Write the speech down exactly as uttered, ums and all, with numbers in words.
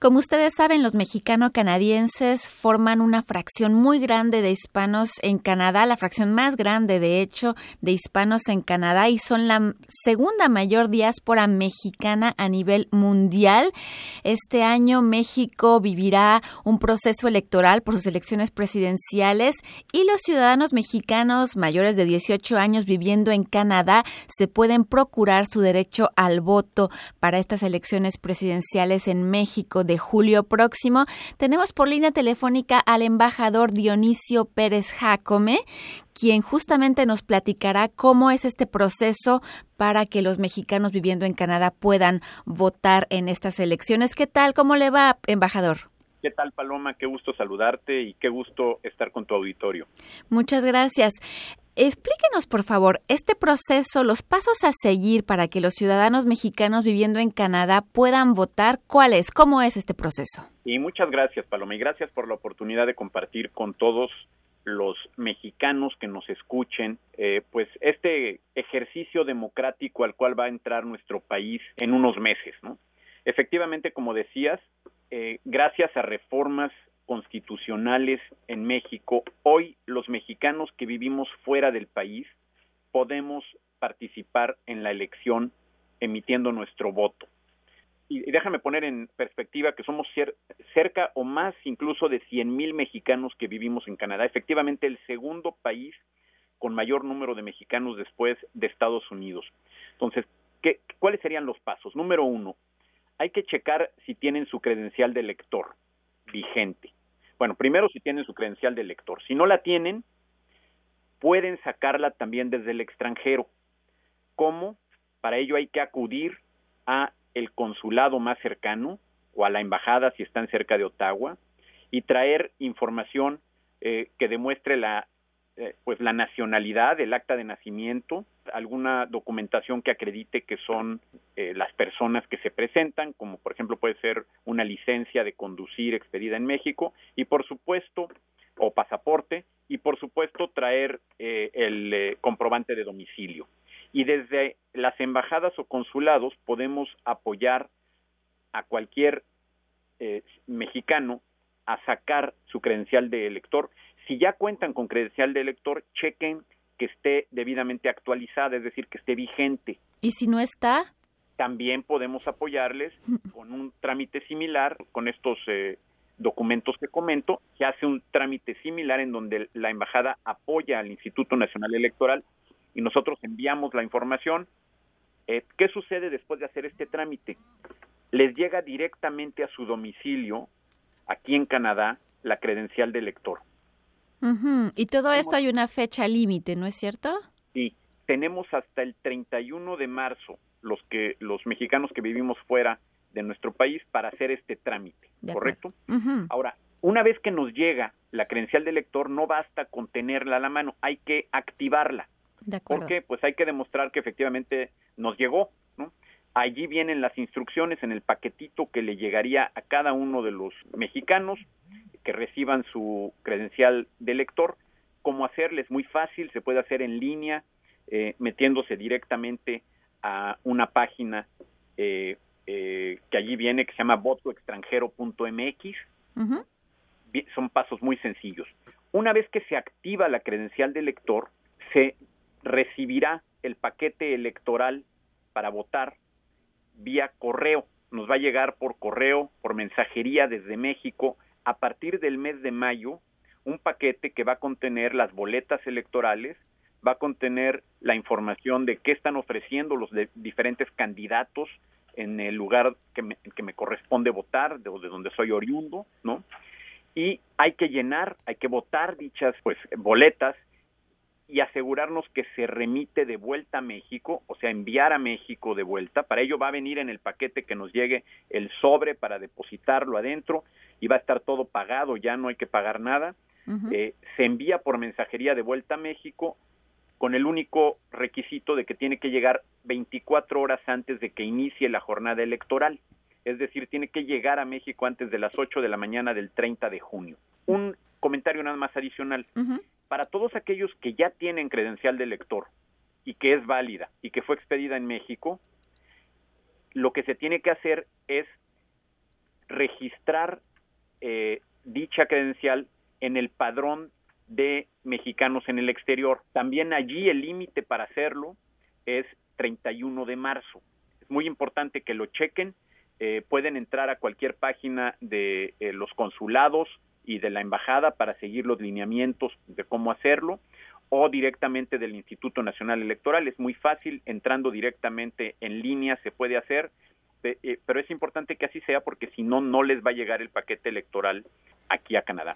Como ustedes saben, los mexicano-canadienses forman una fracción muy grande de hispanos en Canadá, la fracción más grande, de hecho, de hispanos en Canadá, y son la segunda mayor diáspora mexicana a nivel mundial. Este año México vivirá un proceso electoral por sus elecciones presidenciales y los ciudadanos mexicanos mayores de dieciocho años viviendo en Canadá se pueden procurar su derecho al voto para estas elecciones presidenciales en México de julio próximo. Tenemos por línea telefónica al embajador Dionisio Pérez Jácome, quien justamente nos platicará cómo es este proceso para que los mexicanos viviendo en Canadá puedan votar en estas elecciones. ¿Qué tal? ¿Cómo le va, embajador? ¿Qué tal, Paloma? Qué gusto saludarte y qué gusto estar con tu auditorio. Muchas gracias. Explíquenos, por favor, este proceso, los pasos a seguir para que los ciudadanos mexicanos viviendo en Canadá puedan votar. ¿Cuál es? ¿Cómo es este proceso? Y muchas gracias, Paloma, y gracias por la oportunidad de compartir con todos los mexicanos que nos escuchen, eh, pues este ejercicio democrático al cual va a entrar nuestro país en unos meses, ¿no? Efectivamente, como decías, eh, gracias a reformas constitucionales en México, hoy los mexicanos que vivimos fuera del país podemos participar en la elección emitiendo nuestro voto. Y, y déjame poner en perspectiva que somos cier- cerca o más incluso de cien mil mexicanos que vivimos en Canadá, efectivamente el segundo país con mayor número de mexicanos después de Estados Unidos. Entonces, ¿qué, ¿cuáles serían los pasos? Número uno, hay que checar si tienen su credencial de elector vigente. Bueno, primero si tienen su credencial de elector. Si no la tienen, pueden sacarla también desde el extranjero. ¿Cómo? Para ello hay que acudir a el consulado más cercano o a la embajada si están cerca de Ottawa y traer información eh, que demuestre la eh, pues la nacionalidad, el acta de nacimiento, alguna documentación que acredite que son eh, las personas que se presentan, como por ejemplo puede ser una licencia de conducir expedida en México, y por supuesto, o pasaporte, y por supuesto traer eh, el eh, comprobante de domicilio. Y desde las embajadas o consulados podemos apoyar a cualquier eh, mexicano a sacar su credencial de elector. Si ya cuentan con credencial de elector, chequen que esté debidamente actualizada, es decir, que esté vigente. ¿Y si no está? También podemos apoyarles con un trámite similar, con estos eh, documentos que comento. Se hace un trámite similar en donde la embajada apoya al Instituto Nacional Electoral y nosotros enviamos la información. Eh, ¿Qué sucede después de hacer este trámite? Les llega directamente a su domicilio, aquí en Canadá, la credencial de elector. Uh-huh. Y todo esto hay una fecha límite, ¿no es cierto? Sí, tenemos hasta el treinta y uno de marzo los que los mexicanos que vivimos fuera de nuestro país para hacer este trámite, ¿correcto? Uh-huh. Ahora, una vez que nos llega la credencial de elector, no basta con tenerla a la mano, hay que activarla. De acuerdo. ¿Por qué? Pues hay que demostrar que efectivamente nos llegó, ¿no? Allí vienen las instrucciones en el paquetito que le llegaría a cada uno de los mexicanos que reciban su credencial de elector. ¿Cómo hacerles? Muy fácil, se puede hacer en línea, eh, metiéndose directamente a una página eh, eh, que allí viene, que se llama voto extranjero punto m x. Uh-huh. Son pasos muy sencillos. Una vez que se activa la credencial de elector, se recibirá el paquete electoral para votar vía correo. Nos va a llegar por correo, por mensajería desde México, a partir del mes de mayo, un paquete que va a contener las boletas electorales, va a contener la información de qué están ofreciendo los de diferentes candidatos en el lugar que me, que me corresponde votar, de, de donde soy oriundo, ¿no? Y hay que llenar, hay que votar dichas pues boletas y asegurarnos que se remite de vuelta a México, o sea, enviar a México de vuelta. Para ello va a venir en el paquete que nos llegue el sobre para depositarlo adentro y va a estar todo pagado, ya no hay que pagar nada. Uh-huh. Eh, se envía por mensajería de vuelta a México con el único requisito de que tiene que llegar veinticuatro horas antes de que inicie la jornada electoral. Es decir, tiene que llegar a México antes de las ocho de la mañana del treinta de junio. Un comentario nada más adicional. Uh-huh. Para todos aquellos que ya tienen credencial de elector y que es válida y que fue expedida en México, lo que se tiene que hacer es registrar eh, dicha credencial en el padrón de mexicanos en el exterior. También allí el límite para hacerlo es treinta y uno de marzo. Es muy importante que lo chequen. Eh, pueden entrar a cualquier página de eh, los consulados y de la embajada para seguir los lineamientos de cómo hacerlo, o directamente del Instituto Nacional Electoral. Es muy fácil, entrando directamente en línea se puede hacer, eh, pero es importante que así sea porque si no, no les va a llegar el paquete electoral aquí a Canadá.